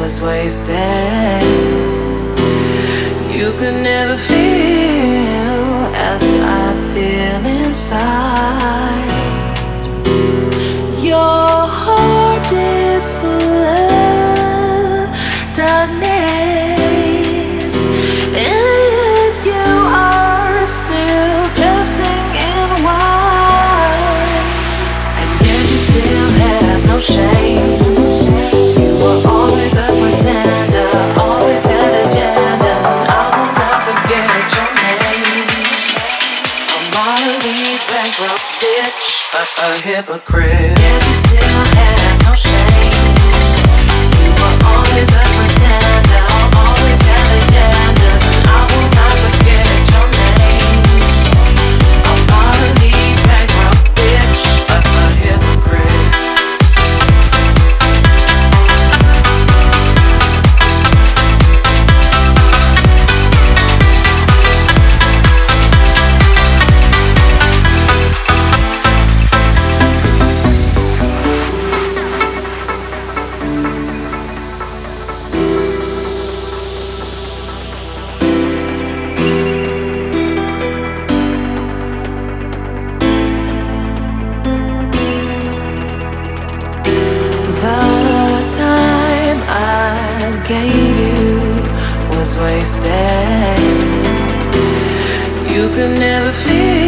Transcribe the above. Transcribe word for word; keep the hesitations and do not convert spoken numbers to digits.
was wasted. You could never feel as I feel inside. Your heart is full of darkness, and you are still dressing in white, and yet you still have no shame. You were always a pretender, always had agendas, and I will not forget your name. A morally bankrupt bitch, but a hypocrite. Yet you still had no shame. You were always a pretender, always had agendas, and I will not forget your name. A morally bankrupt bitch, but a hypocrite. Gave you was wasted. You could never feel